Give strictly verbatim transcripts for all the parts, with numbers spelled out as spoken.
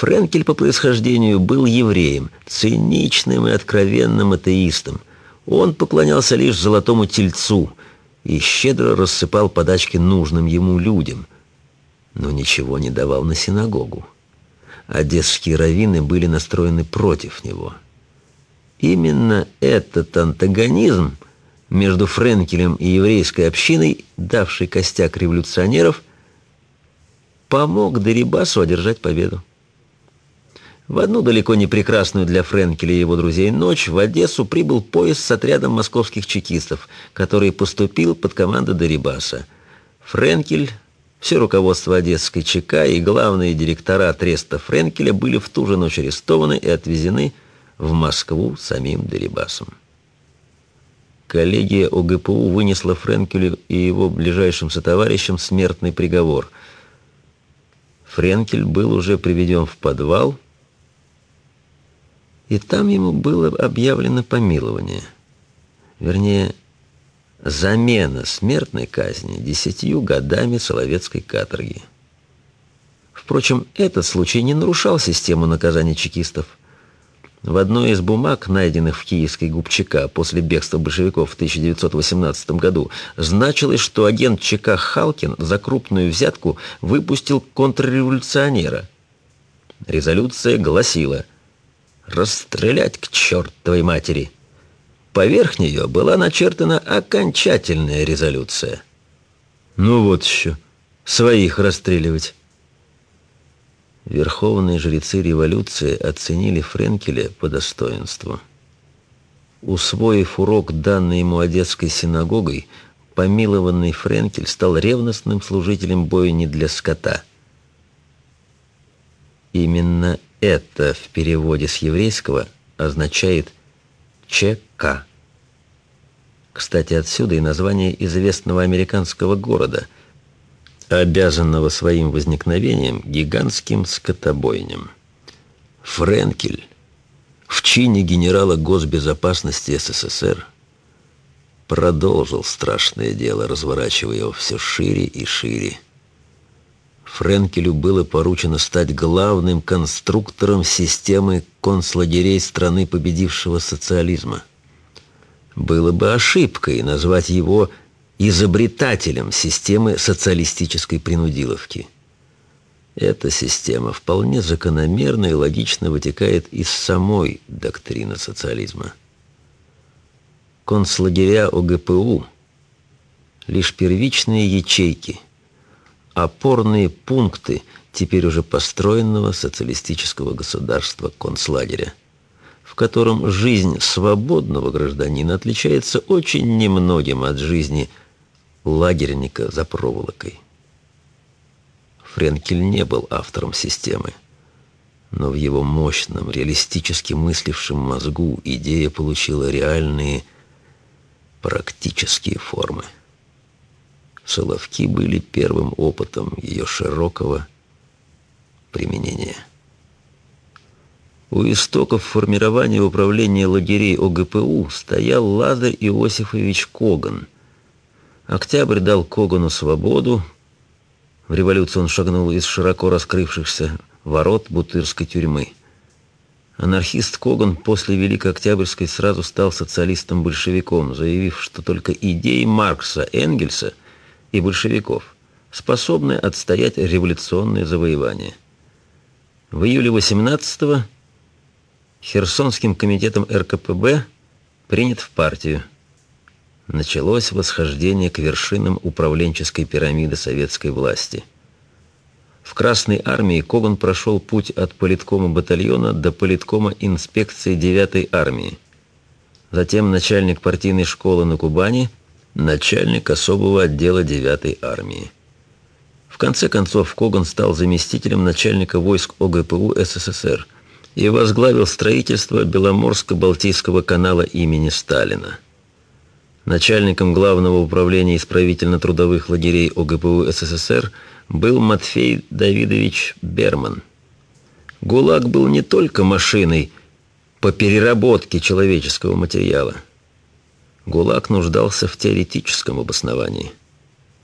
Френкель по происхождению был евреем, циничным и откровенным атеистом. Он поклонялся лишь золотому тельцу и щедро рассыпал подачки нужным ему людям, но ничего не давал на синагогу. Одесские раввины были настроены против него. Именно этот антагонизм между Френкелем и еврейской общиной, давший костяк революционеров, помог Дерибасу одержать победу. В одну далеко не прекрасную для Френкеля и его друзей ночь в Одессу прибыл поезд с отрядом московских чекистов, который поступил под команду Дерибаса. Френкель, все руководство одесской ЧК и главные директора треста Френкеля были в ту же ночь арестованы и отвезены в Москву самим Дерибасом. Коллегия ОГПУ вынесла Френкелю и его ближайшим сотоварищам смертный приговор. Френкель был уже приведен в подвал, и там ему было объявлено помилование. Вернее, замена смертной казни десятью годами Соловецкой каторги. Впрочем, этот случай не нарушал систему наказания чекистов. В одной из бумаг, найденных в киевской ГУП-ЧК после бегства большевиков в тысяча девятьсот восемнадцатом году, значилось, что агент ЧК Халкин за крупную взятку выпустил контрреволюционера. Резолюция гласила: «Расстрелять к чертовой матери». Поверх нее была начертана окончательная резолюция. Ну вот еще, своих расстреливать. Верховные жрецы революции оценили Френкеля по достоинству. Усвоив урок, данный ему Одесской синагогой, помилованный Френкель стал ревностным служителем бойни для скота. Именно это в переводе с еврейского означает ЧК. Кстати, отсюда и название известного американского города, обязанного своим возникновением гигантским скотобойням. Френкель в чине генерала госбезопасности СССР продолжил страшное дело, разворачивая его все шире и шире. Френкелю было поручено стать главным конструктором системы концлагерей страны победившего социализма. Было бы ошибкой назвать его изобретателем системы социалистической принудиловки. Эта система вполне закономерно и логично вытекает из самой доктрины социализма. Концлагеря ОГПУ – лишь первичные ячейки, опорные пункты теперь уже построенного социалистического государства концлагеря, в котором жизнь свободного гражданина отличается очень немногим от жизни лагерника за проволокой. Френкель не был автором системы, но в его мощном, реалистически мыслившем мозгу идея получила реальные практические формы. Соловки были первым опытом ее широкого применения. У истоков формирования управления лагерей ОГПУ стоял Лазарь Иосифович Коган. Октябрь дал Когану свободу. В революцию он шагнул из широко раскрывшихся ворот Бутырской тюрьмы. Анархист Коган после Великой Октябрьской сразу стал социалистом-большевиком, заявив, что только идеи Маркса, Энгельса и большевиков способны отстоять революционные завоевания. В июле восемнадцатого Херсонским комитетом эр ка пэ бэ принят в партию. Началось восхождение к вершинам управленческой пирамиды советской власти. В Красной армии Коган прошел путь от политкома батальона до политкома инспекции девятой армии. Затем начальник партийной школы на Кубани, начальник особого отдела девятой армии. В конце концов, Коган стал заместителем начальника войск ОГПУ эс эс эс эр и возглавил строительство Беломорско-Балтийского канала имени Сталина. Начальником главного управления исправительно-трудовых лагерей ОГПУ эс эс эс эр был Матфей Давидович Берман. ГУЛАГ был не только машиной по переработке человеческого материала. ГУЛАГ нуждался в теоретическом обосновании.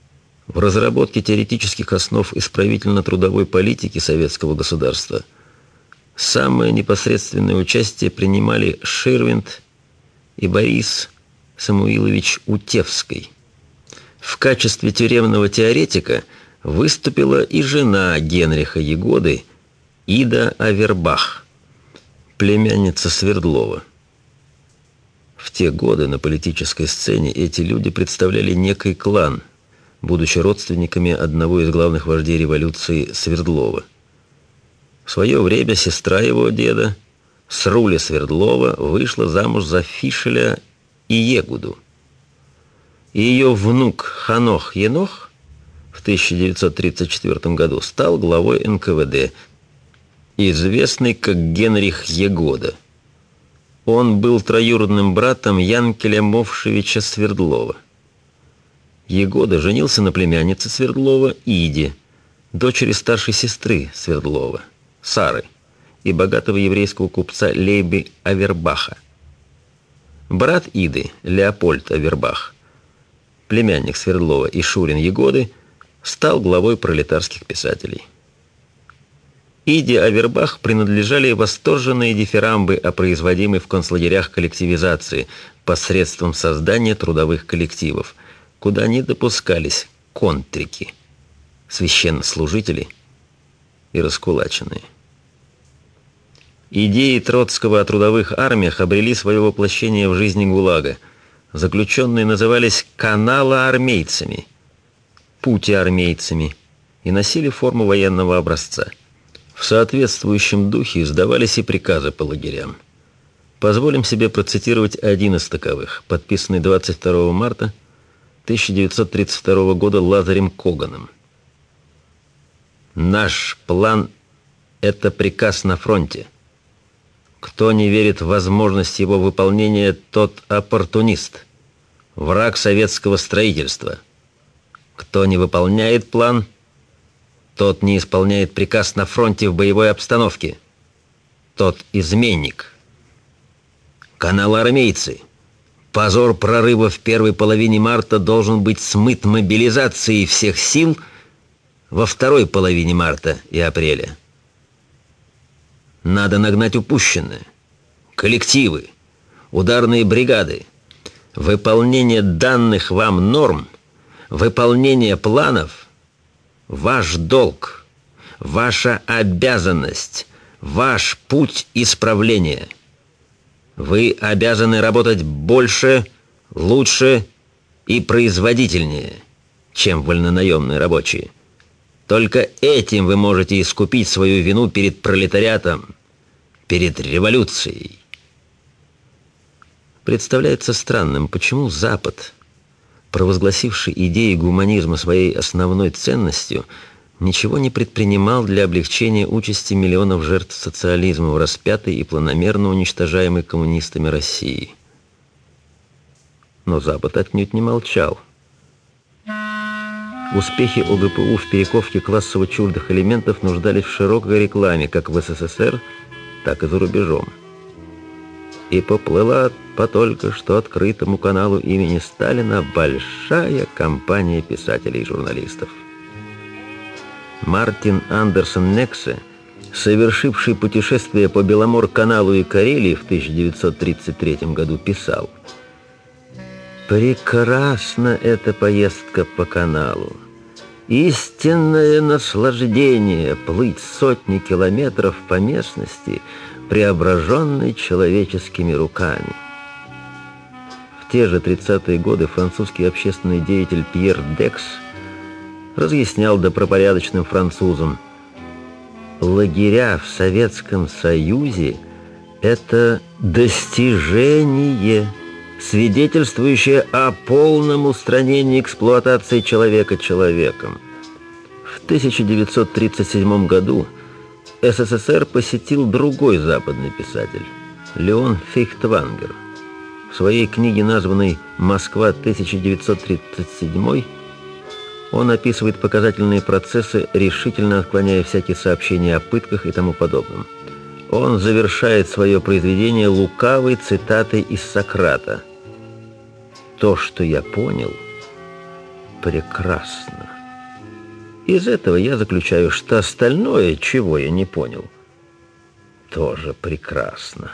В разработке теоретических основ исправительно-трудовой политики советского государства Самое непосредственное участие принимали Ширвинд и Борис Самуилович Утевский. В качестве тюремного теоретика выступила и жена Генриха Ягоды, Ида Авербах, племянница Свердлова. В те годы на политической сцене эти люди представляли некий клан, будучи родственниками одного из главных вождей революции Свердлова. В свое время сестра его деда, Сруля Свердлова, вышла замуж за Фишеля и Егуду. И ее внук Ханох Енох в тысяча девятьсот тридцать четвёртом году стал главой эн ка вэ дэ, известный как Генрих Ягода. Он был троюродным братом Янкеля Мовшевича Свердлова. Ягода женился на племяннице Свердлова Иде, дочери старшей сестры Свердлова, Сары, и богатого еврейского купца Лейби Авербаха. Брат Иды, Леопольд Авербах, племянник Свердлова и шурин Ягоды, стал главой пролетарских писателей. Иде Авербах принадлежали восторженные дифирамбы о производимой в концлагерях коллективизации посредством создания трудовых коллективов, куда не допускались контрики, священнослужители и раскулаченные. Идеи Троцкого о трудовых армиях обрели свое воплощение в жизни ГУЛАГа. Заключенные назывались каналоармейцами, путеармейцами и носили форму военного образца. В соответствующем духе издавались и приказы по лагерям. Позволим себе процитировать один из таковых, подписанный двадцать второго марта тысяча девятьсот тридцать второго года Лазарем Коганом. «Наш план – это приказ на фронте. Кто не верит в возможность его выполнения, тот оппортунист, враг советского строительства. Кто не выполняет план, тот не исполняет приказ на фронте в боевой обстановке. Тот изменник. Каналоармейцы. Позор прорыва в первой половине марта должен быть смыт мобилизацией всех сил во второй половине марта и апреля. Надо нагнать упущенное. Коллективы, ударные бригады, выполнение данных вам норм, выполнение планов – ваш долг, ваша обязанность, ваш путь исправления. Вы обязаны работать больше, лучше и производительнее, чем вольнонаемные рабочие. Только этим вы можете искупить свою вину перед пролетариатом, перед революцией». Представляется странным, почему Запад, провозгласивший идеи гуманизма своей основной ценностью, ничего не предпринимал для облегчения участи миллионов жертв социализма в распятой и планомерно уничтожаемой коммунистами России. Но Запад отнюдь не молчал. Успехи о гэ пэ у в перековке классово чуждых элементов нуждались в широкой рекламе как в эс эс эс эр, так и за рубежом. И поплыла по только что открытому каналу имени Сталина большая компания писателей и журналистов. Мартин Андерсон Нексе, совершивший путешествие по Беломор-каналу и Карелии в тысяча девятьсот тридцать третьем году, писал: «Прекрасна эта поездка по каналу. Истинное наслаждение плыть сотни километров по местности, преображенной человеческими руками». В те же тридцатые годы французский общественный деятель Пьер Декс разъяснял добропорядочным французам: лагеря в Советском Союзе – это достижение, свидетельствующее о полном устранении эксплуатации человека человеком. В тысяча девятьсот тридцать седьмом году эс эс эс эр посетил другой западный писатель – Леон Фейхтвангер. В своей книге, названной «Москва тысяча девятьсот тридцать седьмой», он описывает показательные процессы, решительно отклоняя всякие сообщения о пытках и тому подобном. Он завершает свое произведение лукавой цитатой из Сократа: «То, что я понял, прекрасно». Из этого я заключаю, что остальное, чего я не понял, тоже прекрасно.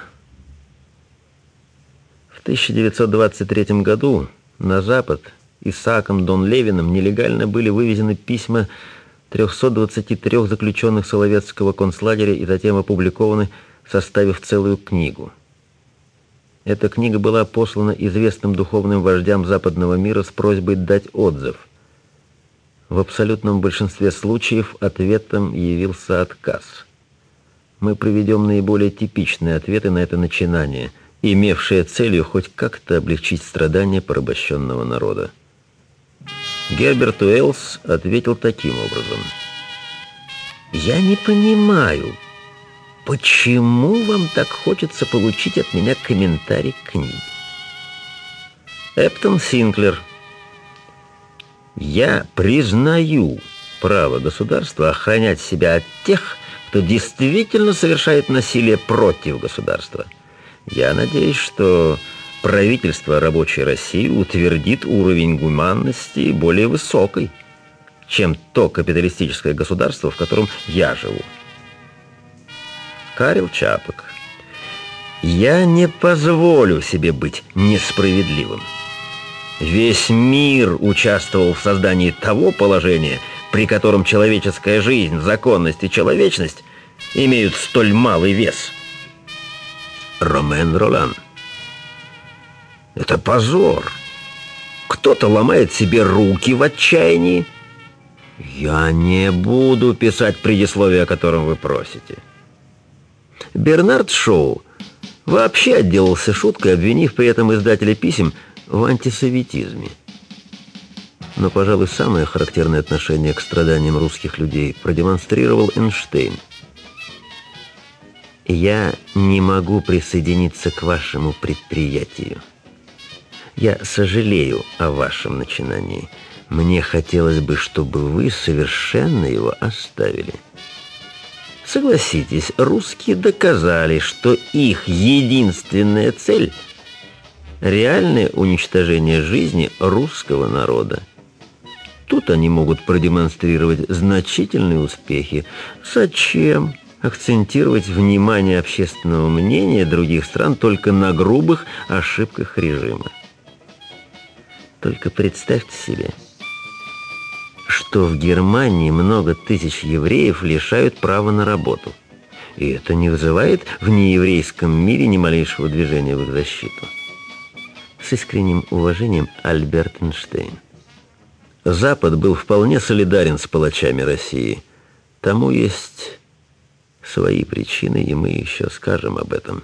В тысяча девятьсот двадцать третьем году на Запад Исааком Дон Левиным нелегально были вывезены письма трехсот двадцати трёх заключенных Соловецкого концлагеря и затем опубликованы, составив целую книгу. Эта книга была послана известным духовным вождям западного мира с просьбой дать отзыв. В абсолютном большинстве случаев ответом явился отказ. Мы приведем наиболее типичные ответы на это начинание, имевшее целью хоть как-то облегчить страдания порабощенного народа. Герберт Уэллс ответил таким образом: «Я не понимаю, почему вам так хочется получить от меня комментарий к книге?» Эптон Синклер: «Я признаю право государства охранять себя от тех, кто действительно совершает насилие против государства. Я надеюсь, что правительство рабочей России утвердит уровень гуманности более высокий, чем то капиталистическое государство, в котором я живу». Карел Чапок: «Я не позволю себе быть несправедливым. Весь мир участвовал в создании того положения, при котором человеческая жизнь, законность и человечность имеют столь малый вес». Ромен Ролан: «Это позор. Кто-то ломает себе руки в отчаянии. Я не буду писать предисловие, о котором вы просите». Бернард Шоу вообще отделался шуткой, обвинив при этом издателя писем в антисоветизме. Но, пожалуй, самое характерное отношение к страданиям русских людей продемонстрировал Эйнштейн. «Я не могу присоединиться к вашему предприятию. Я сожалею о вашем начинании. Мне хотелось бы, чтобы вы совершенно его оставили». Согласитесь, русские доказали, что их единственная цель – реальное уничтожение жизни русского народа. Тут они могут продемонстрировать значительные успехи. Зачем акцентировать внимание общественного мнения других стран только на грубых ошибках режима? Только представьте себе, что в Германии много тысяч евреев лишают права на работу. И это не вызывает в нееврейском мире ни малейшего движения в их защиту. С искренним уважением, Альберт Эйнштейн. Запад был вполне солидарен с палачами России. Тому есть свои причины, и мы еще скажем об этом.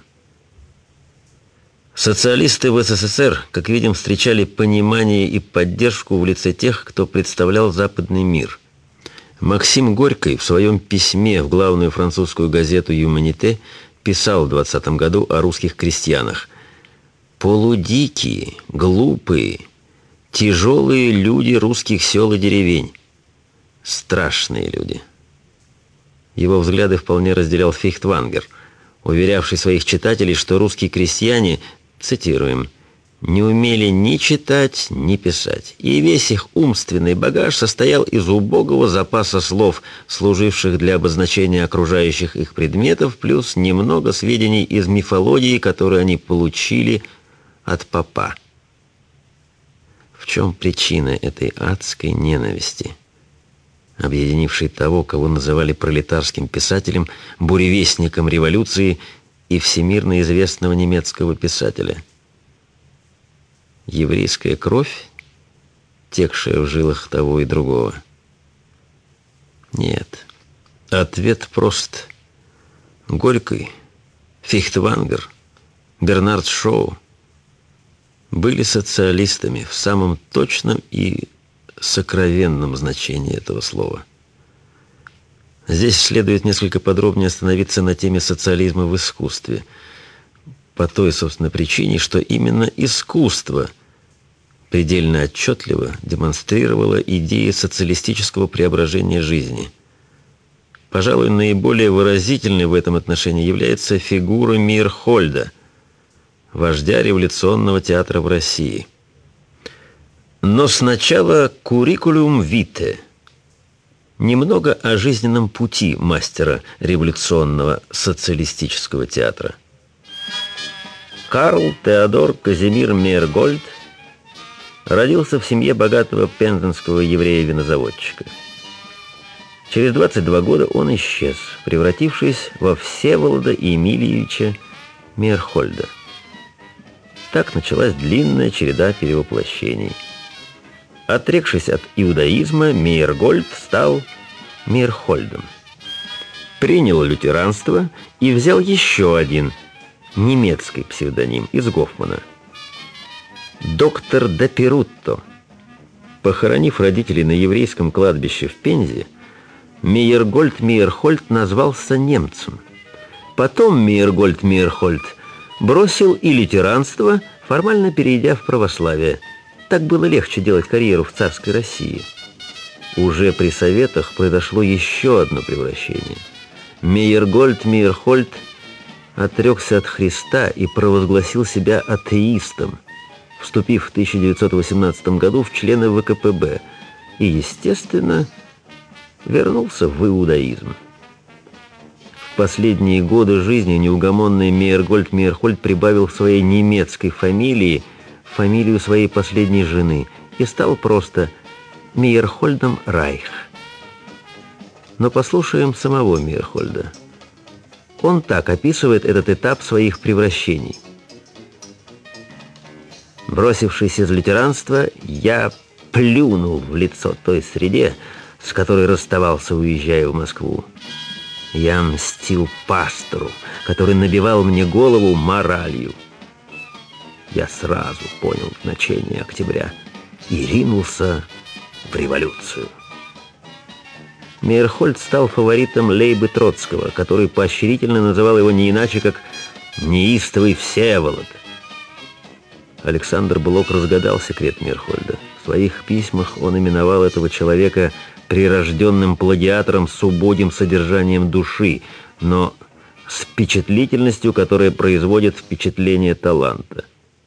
Социалисты в СССР, как видим, встречали понимание и поддержку в лице тех, кто представлял западный мир. Максим Горький в своем письме в главную французскую газету «Юманите» писал в двадцатом году о русских крестьянах: «Полудикие, глупые, тяжелые люди русских сел и деревень. Страшные люди». Его взгляды вполне разделял Фейхтвангер, уверявший своих читателей, что русские крестьяне, цитируем, «не умели ни читать, ни писать, и весь их умственный багаж состоял из убогого запаса слов, служивших для обозначения окружающих их предметов, плюс немного сведений из мифологии, которые они получили от попа». В чем причина этой адской ненависти, объединившей того, кого называли пролетарским писателем, буревестником революции и всемирно известного немецкого писателя? Еврейская кровь, текшая в жилах того и другого? Нет. Ответ прост. Горький, Фейхтвангер, Бернард Шоу были социалистами в самом точном и сокровенном значении этого слова. Здесь следует несколько подробнее остановиться на теме социализма в искусстве, по той, собственно, причине, что именно искусство предельно отчетливо демонстрировало идеи социалистического преображения жизни. Пожалуй, наиболее выразительной в этом отношении является фигура Мейерхольда, вождя революционного театра в России. Но сначала куррикулум вите. Немного о жизненном пути мастера революционного социалистического театра. Карл Теодор Казимир Мейергольд родился в семье богатого пензенского еврея-винозаводчика. Через двадцать два года он исчез, превратившись во Всеволода Емельевича Мейерхольда. Так началась длинная череда перевоплощений. Отрекшись от иудаизма, Мейергольд стал Мейерхольдом. Принял лютеранство и взял еще один немецкий псевдоним из Гофмана – доктор де Перутто. Похоронив родителей на еврейском кладбище в Пензе, Мейергольд Мейерхольд назвался немцем. Потом Мейергольд Мейерхольд бросил и лютеранство, формально перейдя в православие. Так было легче делать карьеру в царской России. Уже при советах произошло еще одно превращение. Мейергольд Мейерхольд отрекся от Христа и провозгласил себя атеистом, вступив в тысяча девятьсот восемнадцатом году в члены вэ ка пэ бэ и, естественно, вернулся в иудаизм. В последние годы жизни неугомонный Мейергольд Мейерхольд прибавил в своей немецкой фамилии фамилию своей последней жены и стал просто Мейерхольдом Райх. Но послушаем самого Мейерхольда. Он так описывает этот этап своих превращений. Бросившись из лютеранства, я плюнул в лицо той среде, с которой расставался, уезжая в Москву. Я мстил пастору, который набивал мне голову моралью. Я сразу понял значение октября и ринулся в революцию. Мейерхольд стал фаворитом Лейбы Троцкого, который поощрительно называл его не иначе, как «неистовый Всеволод». Александр Блок разгадал секрет Мейерхольда. В своих письмах он именовал этого человека прирожденным плагиатором с убогим содержанием души, но с впечатлительностью, которая производит впечатление таланта.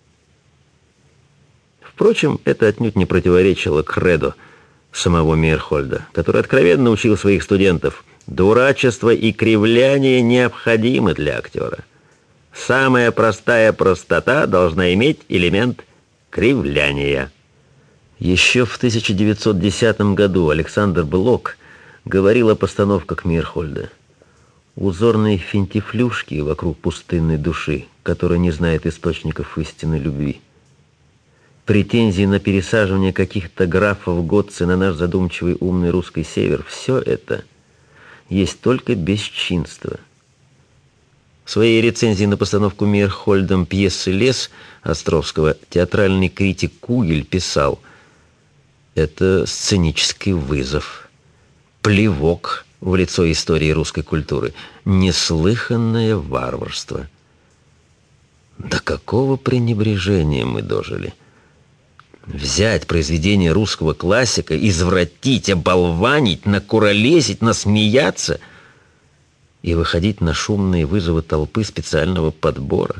Впрочем, это отнюдь не противоречило кредо самого Мейерхольда, который откровенно учил своих студентов: дурачество и кривляние необходимы для актера. Самая простая простота должна иметь элемент кривляния. Еще в тысяча девятьсот десятом году Александр Блок говорил о постановках Мейерхольда: узорные финтифлюшки вокруг пустынной души, которая не знает источников истинной любви. Претензии на пересаживание каких-то графов Готце на наш задумчивый умный русский север — все это есть только бесчинство. В своей рецензии на постановку Мейерхольдом пьесы «Лес» Островского театральный критик Кугель писал: «Это сценический вызов, плевок в лицо истории русской культуры, неслыханное варварство». До какого пренебрежения мы дожили! Взять произведение русского классика, извратить, оболванить, накуролесить, насмеяться и выходить на шумные вызовы толпы специального подбора.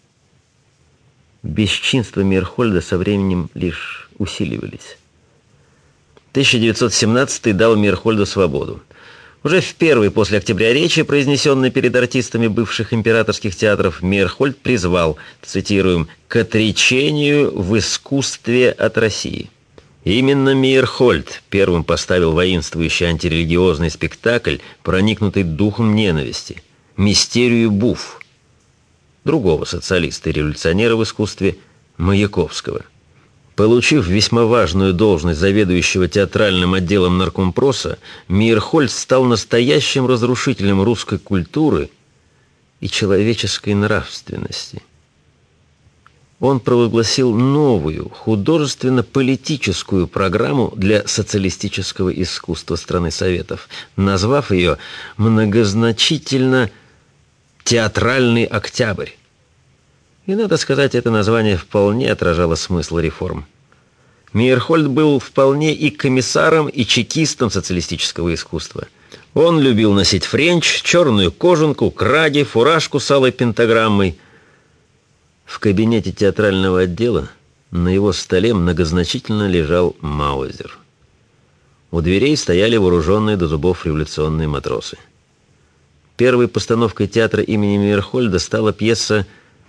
Бесчинства Мейерхольда со временем лишь усиливались. тысяча девятьсот семнадцатый дал Мейерхольду свободу. Уже в первой после октября речи, произнесенной перед артистами бывших императорских театров, Мейерхольд призвал, цитируем, «к отречению в искусстве от России». Именно Мейерхольд первым поставил воинствующий антирелигиозный спектакль, проникнутый духом ненависти, «Мистерию Буф», другого социалиста и революционера в искусстве Маяковского. Получив весьма важную должность заведующего театральным отделом наркомпроса, Мейерхольд стал настоящим разрушителем русской культуры и человеческой нравственности. Он провозгласил новую художественно-политическую программу для социалистического искусства страны Советов, назвав ее многозначительно «Театральный октябрь». И, надо сказать, это название вполне отражало смысл реформ. Мейерхольд был вполне и комиссаром, и чекистом социалистического искусства. Он любил носить френч, черную кожанку, краги, фуражку с алой пентаграммой. В кабинете театрального отдела на его столе многозначительно лежал маузер. У дверей стояли вооруженные до зубов революционные матросы. Первой постановкой театра имени Мейерхольда стала пьеса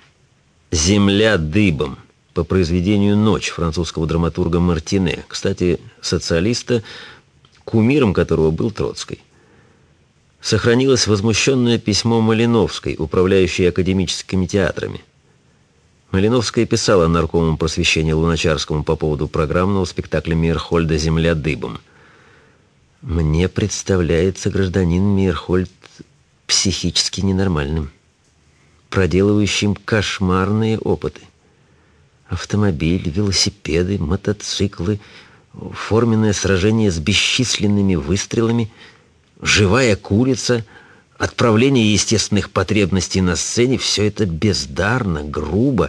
«Земля дыбом» по произведению «Ночь» французского драматурга Мартине, кстати, социалиста, кумиром которого был Троцкий. Сохранилось возмущенное письмо Малиновской, управляющей академическими театрами. Малиновская писала наркому просвещения Луначарскому по поводу программного спектакля Мейерхольда «Земля дыбом». «Мне представляется гражданин Мейерхольд психически ненормальным, проделывающим кошмарные опыты. Автомобиль, велосипеды, мотоциклы, форменное сражение с бесчисленными выстрелами, живая курица, отправление естественных потребностей на сцене — все это бездарно, грубо,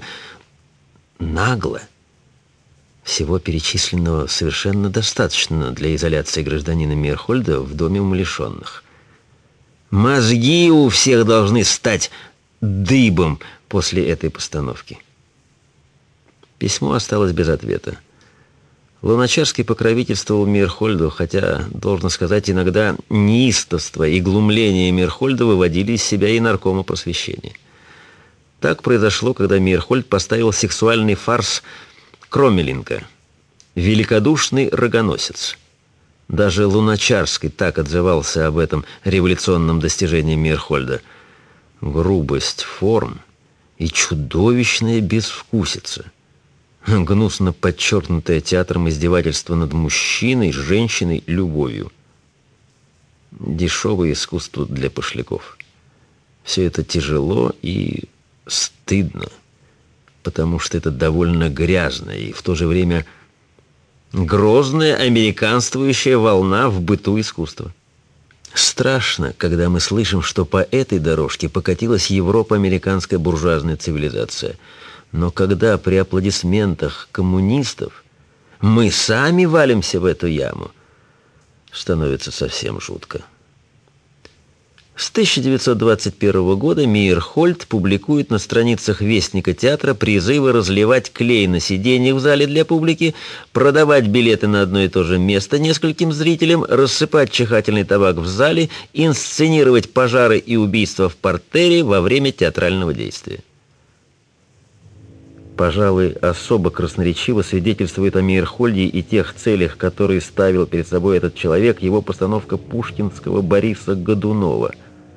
нагло. Всего перечисленного совершенно достаточно для изоляции гражданина Мейерхольда в доме умалишенных. Мозги у всех должны стать дыбом после этой постановки». Письмо осталось без ответа. Луначарский покровительствовал Мейерхольду, хотя, должно сказать, иногда неистовство и глумление Мейерхольда выводили из себя и наркома просвещения. Так произошло, когда Мейерхольд поставил сексуальный фарс Кромеленко «Великодушный рогоносец». Даже Луначарский так отзывался об этом революционном достижении Мейерхольда: грубость форм и чудовищная безвкусица, гнусно подчеркнутое театром издевательство над мужчиной, женщиной, любовью. Дешевое искусство для пошляков. Все это тяжело и стыдно, потому что это довольно грязная и в то же время грозная американствующая волна в быту искусства. Страшно, когда мы слышим, что по этой дорожке покатилась Европа-американская буржуазная цивилизация. Но когда при аплодисментах коммунистов мы сами валимся в эту яму, становится совсем жутко. С тысяча девятьсот двадцать первого года Мейерхольд публикует на страницах Вестника театра призывы разливать клей на сиденьях в зале для публики, продавать билеты на одно и то же место нескольким зрителям, рассыпать чихательный табак в зале, инсценировать пожары и убийства в партере во время театрального действия. Пожалуй, особо красноречиво свидетельствует о Мейерхольде и тех целях, которые ставил перед собой этот человек, его постановка пушкинского Бориса Годунова.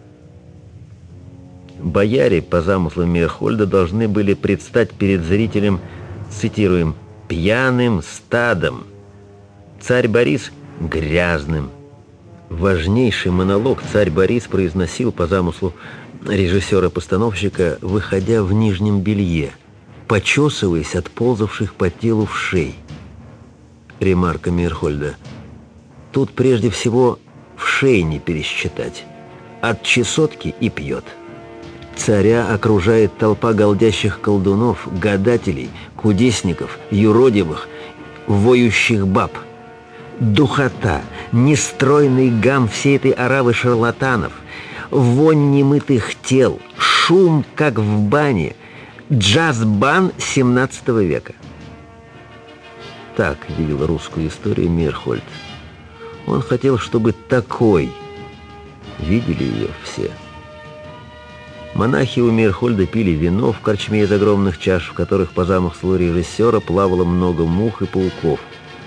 Бояре, по замыслу Мейерхольда, должны были предстать перед зрителем, цитируем, «пьяным стадом», царь Борис — грязным. Важнейший монолог царь Борис произносил по замыслу режиссера-постановщика, выходя в нижнем белье, почесываясь от ползавших по телу вшей. Ремарка Мейерхольда: тут прежде всего вшей не пересчитать. От чесотки и пьет. Царя окружает толпа голдящих колдунов, гадателей, кудесников, юродивых, воющих баб. Духота, нестройный гам всей этой оравы шарлатанов, вонь немытых тел, шум, как в бане, джаз-бан семнадцатого века. Так видел русскую историю Мейерхольд. Он хотел, чтобы такой видели ее все. Монахи у Мейерхольда пили вино в корчме из огромных чаш, в которых по замыслу режиссера плавало много мух и пауков.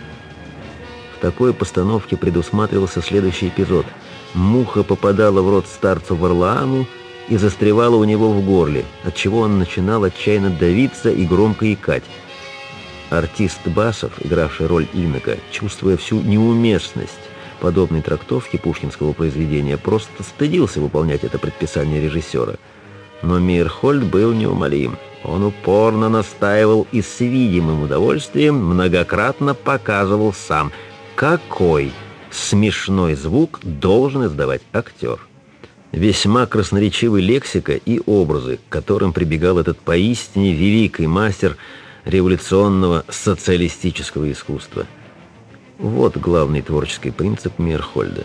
В такой постановке предусматривался следующий эпизод. Муха попадала в рот старцу Варлааму и застревала у него в горле, отчего он начинал отчаянно давиться и громко икать. Артист Басов, игравший роль инока, чувствуя всю неуместность подобной трактовки пушкинского произведения, просто стыдился выполнять это предписание режиссера. Но Мейерхольд был неумолим. Он упорно настаивал и с видимым удовольствием многократно показывал сам, какой смешной звук должен издавать актер. Весьма красноречивы лексика и образы, к которым прибегал этот поистине великий мастер революционного социалистического искусства. Вот главный творческий принцип Мейерхольда.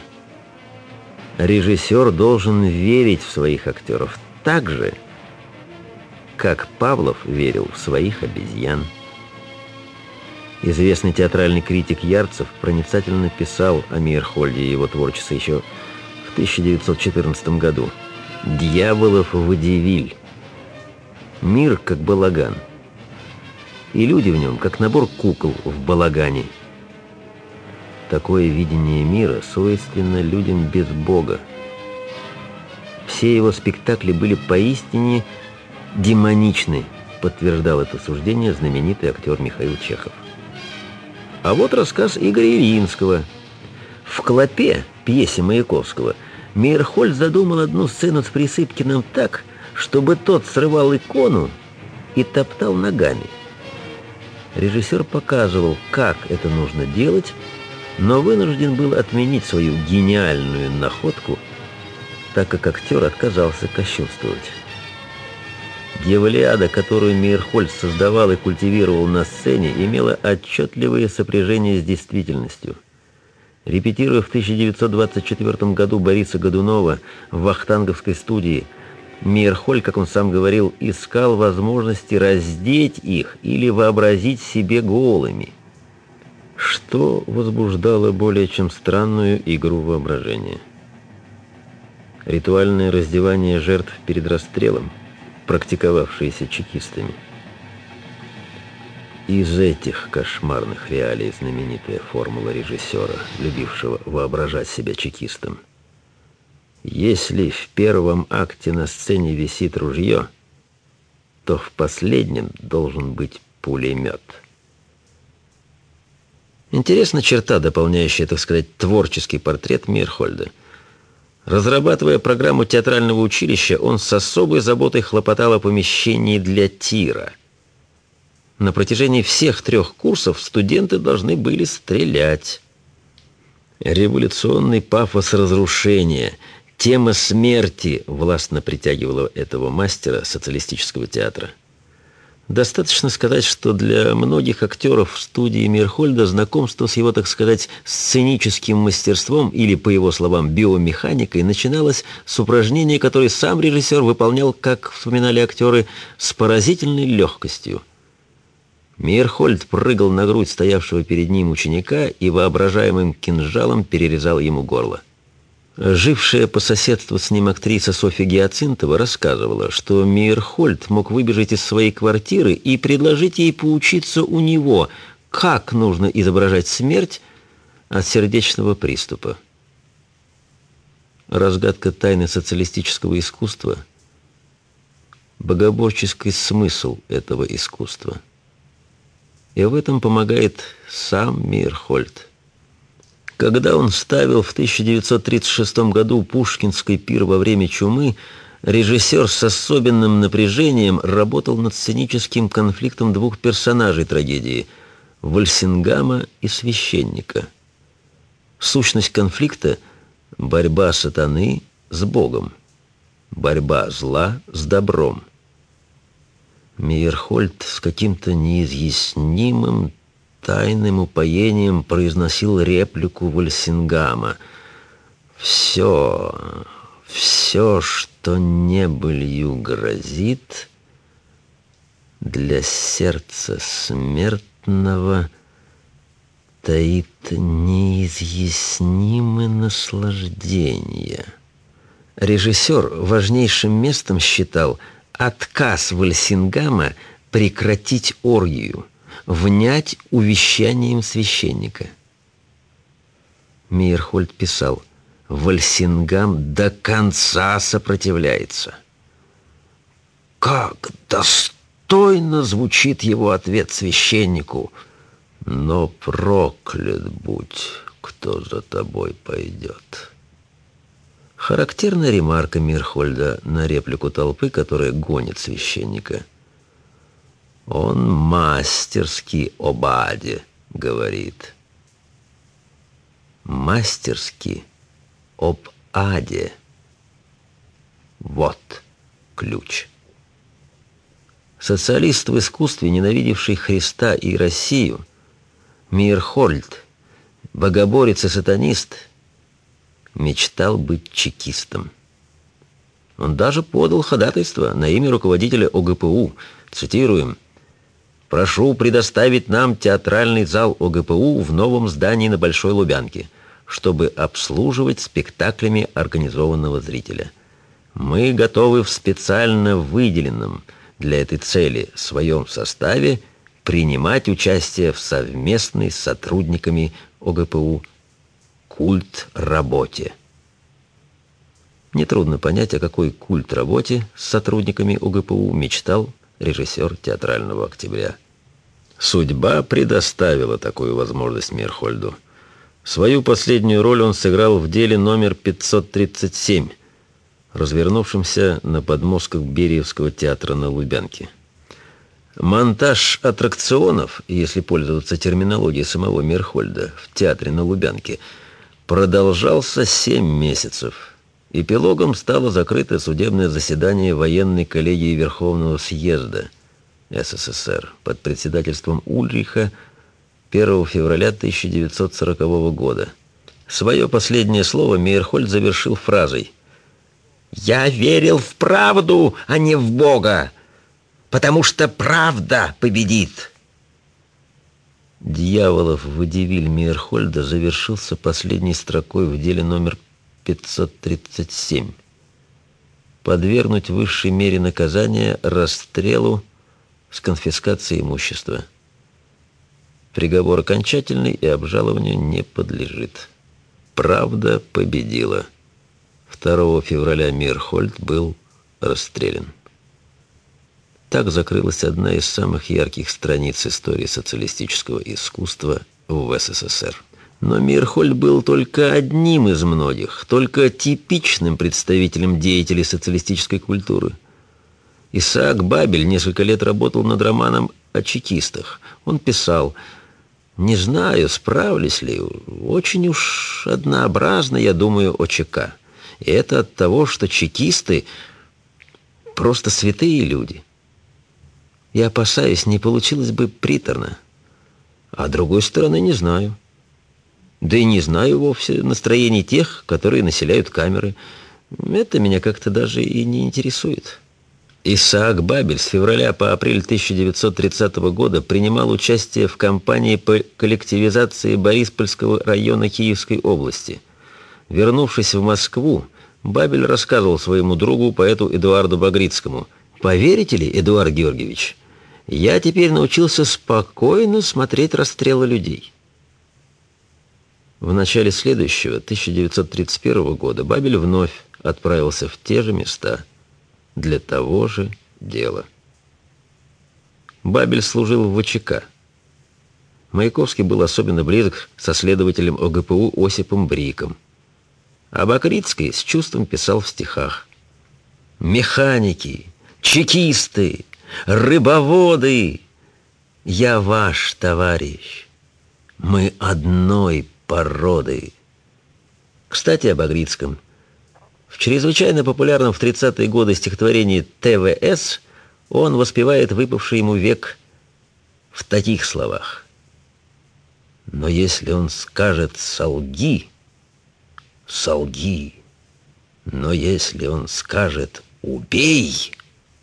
Режиссер должен верить в своих актеров так же, как Павлов верил в своих обезьян. Известный театральный критик Ярцев проницательно писал о Мейерхольде и его творчестве еще в тысяча девятьсот четырнадцатом году. «Дьяволов водевиль. Мир как балаган. И люди в нем, как набор кукол в балагане. Такое видение мира свойственно людям без Бога. Все его спектакли были поистине демоничны», подтверждал это суждение знаменитый актер Михаил Чехов. А вот рассказ Игоря Ильинского. В «Клопе», пьесе Маяковского, Мейерхольд задумал одну сцену с Присыпкиным так, чтобы тот срывал икону и топтал ногами. Режиссер показывал, как это нужно делать, но вынужден был отменить свою гениальную находку, так как актер отказался кощунствовать. Дьяволиада, которую Мейерхольд создавал и культивировал на сцене, имела отчетливое сопряжение с действительностью. Репетируя в тысяча девятьсот двадцать четвёртом году Бориса Годунова в вахтанговской студии, Мейерхольд, как он сам говорил, искал возможности раздеть их или вообразить себе голыми, что возбуждало более чем странную игру воображения. Ритуальное раздевание жертв перед расстрелом, практиковавшиеся чекистами. Из этих кошмарных реалий знаменитая формула режиссера, любившего воображать себя чекистом. Если в первом акте на сцене висит ружье, то в последнем должен быть пулемет. Интересна черта, дополняющая, так сказать, творческий портрет Мейерхольда. Разрабатывая программу театрального училища, он с особой заботой хлопотал о помещении для тира. На протяжении всех трех курсов студенты должны были стрелять. Революционный пафос разрушения, тема смерти властно притягивала этого мастера социалистического театра. Достаточно сказать, что для многих актеров в студии Мейерхольда знакомство с его, так сказать, сценическим мастерством или, по его словам, биомеханикой начиналось с упражнения, которое сам режиссер выполнял, как вспоминали актеры, с поразительной легкостью. Мейерхольд прыгал на грудь стоявшего перед ним ученика и воображаемым кинжалом перерезал ему горло. Жившая по соседству с ним актриса Софья Гиацинтова рассказывала, что Мейерхольд мог выбежать из своей квартиры и предложить ей поучиться у него, как нужно изображать смерть от сердечного приступа. Разгадка тайны социалистического искусства – богоборческий смысл этого искусства. И в этом помогает сам Мейерхольд. Когда он ставил в тысяча девятьсот тридцать шестом году пушкинский пир во время чумы, режиссер с особенным напряжением работал над сценическим конфликтом двух персонажей трагедии – Вальсингама и священника. Сущность конфликта – борьба сатаны с Богом, борьба зла с добром. Мейерхольд с каким-то неизъяснимым тайным упоением произносил реплику Вальсингама: «Все, все, что небылью грозит, для сердца смертного таит неизъяснимое наслаждение». Режиссер важнейшим местом считал отказ Вальсингама прекратить оргию, внять увещанием священника. Мейерхольд писал: «Вальсингам до конца сопротивляется». Как достойно звучит его ответ священнику: «Но проклят будь, кто за тобой пойдет». Характерная ремарка Мейерхольда на реплику толпы, которая гонит священника. Он мастерски об аде говорит. Мастерски об аде. Вот ключ. Социалист в искусстве, ненавидевший Христа и Россию, Мейерхольд, богоборец и сатанист, мечтал быть чекистом. Он даже подал ходатайство на имя руководителя ОГПУ. Цитируем: Прошу предоставить нам театральный зал ОГПУ в новом здании на Большой Лубянке, чтобы обслуживать спектаклями организованного зрителя. Мы готовы в специально выделенном для этой цели своем составе принимать участие в совместной с сотрудниками ОГПУ культ-работе. Нетрудно понять, о какой культ-работе с сотрудниками ОГПУ мечтал режиссер «Театрального октября». Судьба предоставила такую возможность Мейерхольду. Свою последнюю роль он сыграл в деле номер пятьсот тридцать семь, развернувшемся на подмостках Бериевского театра на Лубянке. Монтаж аттракционов, если пользоваться терминологией самого Мейерхольда, в театре на Лубянке продолжался семь месяцев. Эпилогом стало закрытое судебное заседание военной коллегии Верховного съезда СССР под председательством Ульриха первого февраля тысяча девятьсот сорокового года. Свое последнее слово Мейерхольд завершил фразой: «Я верил в правду, а не в Бога, потому что правда победит». «Дьяволов водевиль» Мейерхольда завершился последней строкой в деле номер пятьсот тридцать семь. Подвергнуть высшей мере наказания расстрелу с конфискацией имущества. Приговор окончательный и обжалованию не подлежит. Правда победила. второго февраля Мейерхольд был расстрелян. Так закрылась одна из самых ярких страниц истории социалистического искусства в СССР. Но Мейерхольд был только одним из многих, только типичным представителем деятелей социалистической культуры. Исаак Бабель несколько лет работал над романом о чекистах. Он писал: «Не знаю, справлюсь ли, очень уж однообразно, я думаю, о ЧК. И это от того, что чекисты просто святые люди. Я опасаюсь, не получилось бы приторно. А другой стороны не знаю. Да и не знаю вовсе настроений тех, которые населяют камеры. Это меня как-то даже и не интересует». Исаак Бабель с февраля по апрель тысяча девятьсот тридцатого года принимал участие в кампании по коллективизации Бориспольского района Киевской области. Вернувшись в Москву, Бабель рассказывал своему другу, поэту Эдуарду Багрицкому: «Поверите ли, Эдуард Георгиевич, я теперь научился спокойно смотреть расстрелы людей». В начале следующего, тысяча девятьсот тридцать первого года, Бабель вновь отправился в те же места для того же дела. Бабель служил в ВЧК. Маяковский был особенно близок со следователем ОГПУ Осипом Бриком. А Багрицкий с чувством писал в стихах: «Механики, чекисты, рыбоводы, я ваш товарищ, мы одной породы». Кстати, о Багрицком. В чрезвычайно популярном в тридцатые годы стихотворении «ТВС» он воспевает выпавший ему век в таких словах: «Но если он скажет «солги», солги, но если он скажет «убей»,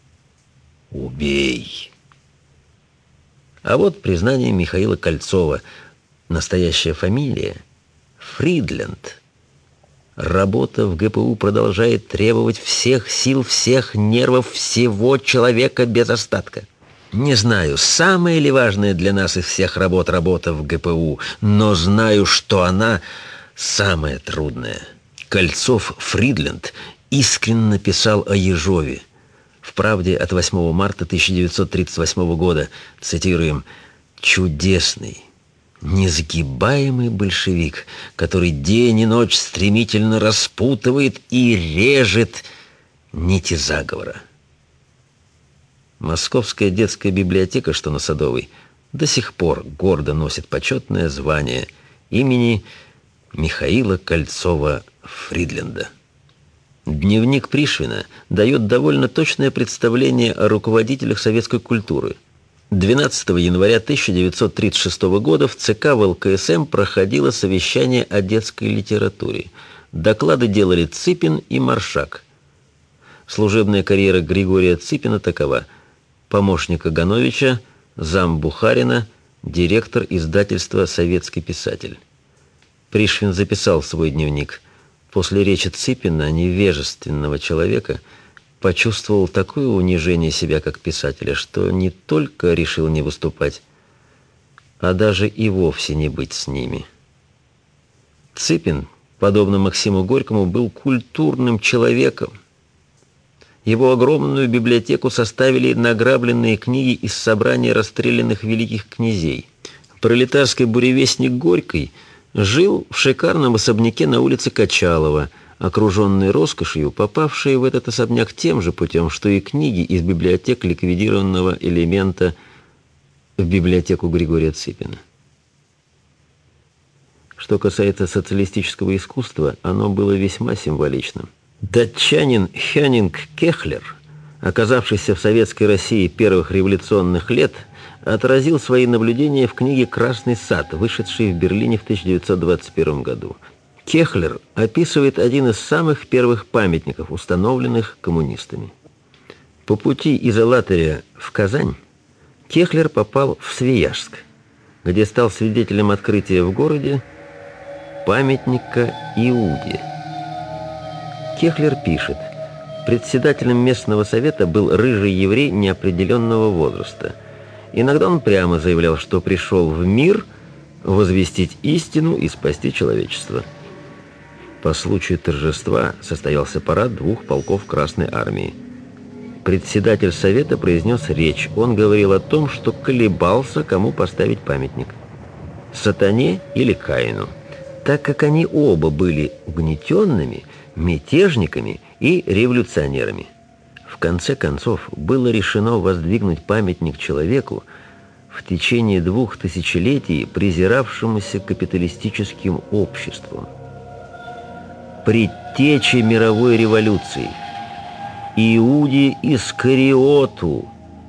убей». А вот признание Михаила Кольцова. Настоящая фамилия — Фридленд. Работа в ГПУ продолжает требовать всех сил, всех нервов, всего человека без остатка. Не знаю, самая ли важная для нас из всех работ работа в ГПУ, но знаю, что она самая трудная. Кольцов Фридленд искренне написал о Ежове. В «Правде» от восьмого марта тысяча девятьсот тридцать восьмого года, цитируем: «Чудесный, несгибаемый большевик, который день и ночь стремительно распутывает и режет нити заговора». Московская детская библиотека, что на Садовой, до сих пор гордо носит почетное звание имени Михаила Кольцова-Фридленда. Дневник Пришвина дает довольно точное представление о руководителях советской культуры. двенадцатого января тысяча девятьсот тридцать шестого года в ЦК ВЛКСМ проходило совещание о детской литературе. Доклады делали Цыпин и Маршак. Служебная карьера Григория Цыпина такова: помощник Кагановича зам Бухарина, директор издательства «Советский писатель». Пришвин записал в свой дневник: после речи Ципина, невежественного человека, почувствовал такое унижение себя как писателя, что не только решил не выступать, а даже и вовсе не быть с ними. Ципин, подобно Максиму Горькому, был культурным человеком. Его огромную библиотеку составили награбленные книги из собрания расстрелянных великих князей. Пролетарский буревестник Горький жил в шикарном особняке на улице Качалова, окруженный роскошью, попавший в этот особняк тем же путем, что и книги из библиотек ликвидированного элемента в библиотеку Григория Ципина. Что касается социалистического искусства, оно было весьма символичным. Датчанин Хёнинг Кехлер, оказавшийся в Советской России первых революционных лет, отразил свои наблюдения в книге «Красный сад», вышедшей в Берлине в тысяча девятьсот двадцать первом году. Кехлер описывает один из самых первых памятников, установленных коммунистами. По пути из Алатыря в Казань Кехлер попал в Свияжск, где стал свидетелем открытия в городе памятника Иуде. Кехлер пишет: председателем местного совета был рыжий еврей неопределенного возраста. Иногда он прямо заявлял, что пришел в мир возвестить истину и спасти человечество. По случаю торжества состоялся парад двух полков Красной Армии. Председатель совета произнес речь. Он говорил о том, что колебался, кому поставить памятник – Сатане или Каину, так как они оба были угнетенными, мятежниками и революционерами. В конце концов, было решено воздвигнуть памятник человеку, в течение двух тысячелетий презиравшемуся капиталистическим обществом. Предтече мировой революции, Иуде Искариоту.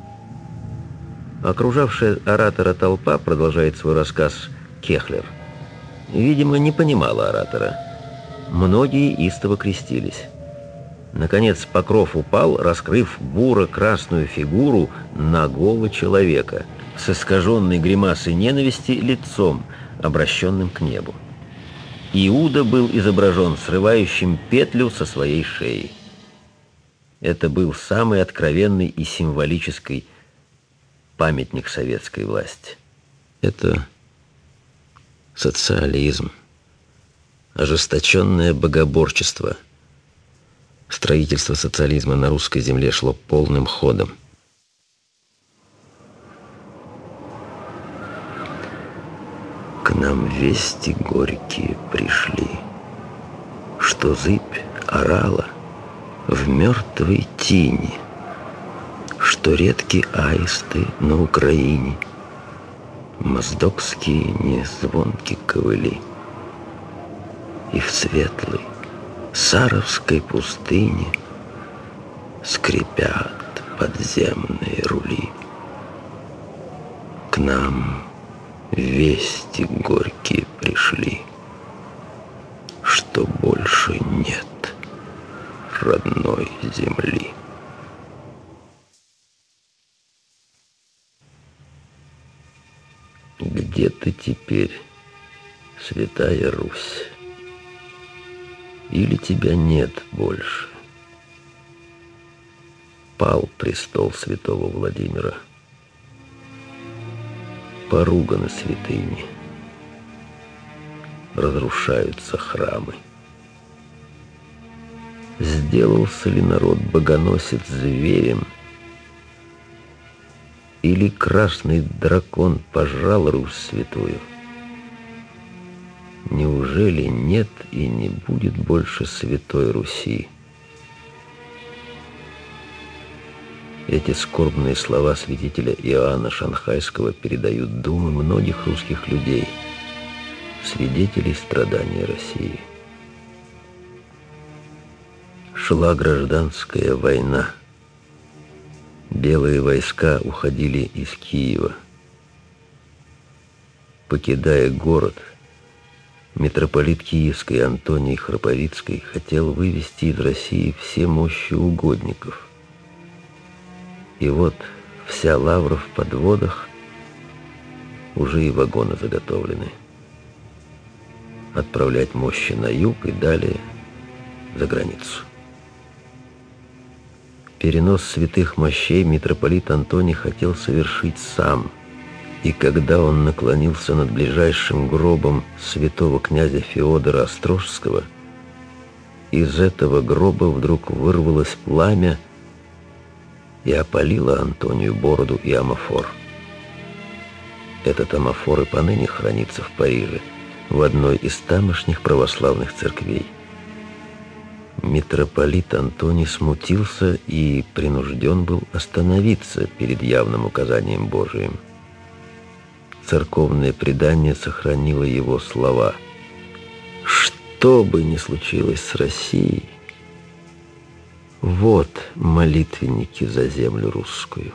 Окружавшая оратора толпа, продолжает свой рассказ Кехлер, видимо, не понимала оратора. Многие истово крестились. Наконец покров упал, раскрыв буро-красную фигуру нагого человека с искаженной гримасой ненависти лицом, обращенным к небу. Иуда был изображен срывающим петлю со своей шеи. Это был самый откровенный и символический памятник советской власти. Это социализм, ожесточенное богоборчество. Строительство социализма на русской земле шло полным ходом. К нам вести горькие пришли, что зыбь орала в мертвой тени, что редки аисты на Украине, моздокские незвонки ковыли, и в светлой саровской пустыне скрипят подземные рули. К нам вести горькие пришли, что больше нет родной земли. Где ты теперь, святая Русь? Или тебя нет больше? Пал престол святого Владимира. Поруганы святыни. Разрушаются храмы. Сделался ли народ богоносец зверем? Или красный дракон пожрал Русь святую? Неужели нет и не будет больше святой Руси? Эти скорбные слова святителя Иоанна Шанхайского передают думы многих русских людей, свидетелей страдания России. Шла гражданская война. Белые войска уходили из Киева. Покидая город, митрополит Киевский Антоний Храповицкий хотел вывести из России все мощи угодников. И вот вся лавра в подводах уже и вагоны заготовлены. Отправлять мощи на юг и далее за границу. Перенос святых мощей митрополит Антоний хотел совершить сам, и когда он наклонился над ближайшим гробом святого князя Феодора Острожского, из этого гроба вдруг вырвалось пламя и опалило Антонию бороду и амофор. Этот амофор и поныне хранится в Париже, в одной из тамошних православных церквей. Митрополит Антоний смутился и принужден был остановиться перед явным указанием Божиим. Церковное предание сохранило его слова: «Что бы ни случилось с Россией, вот молитвенники за землю русскую».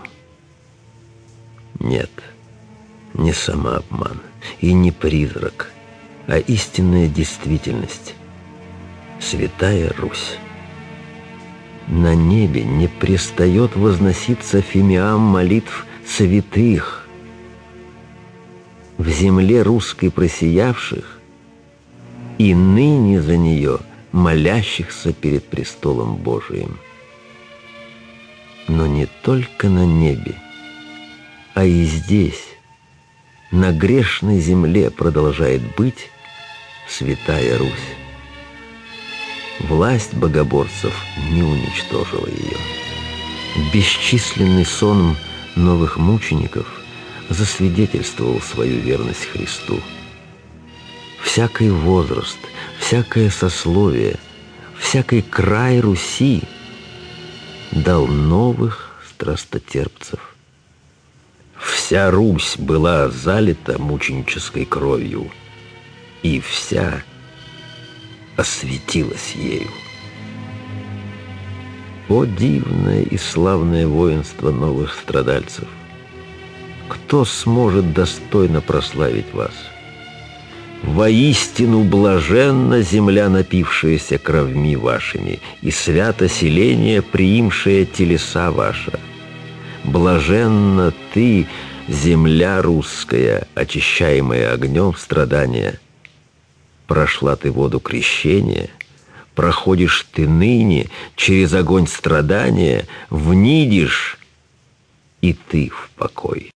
Нет, не самообман и не призрак, а истинная действительность. Святая Русь. На небе не перестает возноситься фимиам молитв святых. В земле русской просиявших и ныне за нее молящихся перед престолом Божиим. Но не только на небе, а и здесь, на грешной земле, продолжает быть Святая Русь. Власть богоборцев не уничтожила ее. Бесчисленный сон новых мучеников засвидетельствовал свою верность Христу. Всякий возраст, всякое сословие, всякий край Руси дал новых страстотерпцев. Вся Русь была залита мученической кровью, и вся осветилась ею. О дивное и славное воинство новых страдальцев! Кто сможет достойно прославить вас? Воистину блаженна земля, напившаяся кровьми вашими, и свято селение, приимшее телеса ваша. Блаженна ты, земля русская, очищаемая огнем страдания. Прошла ты воду крещения, проходишь ты ныне через огонь страдания, внидишь и ты в покой.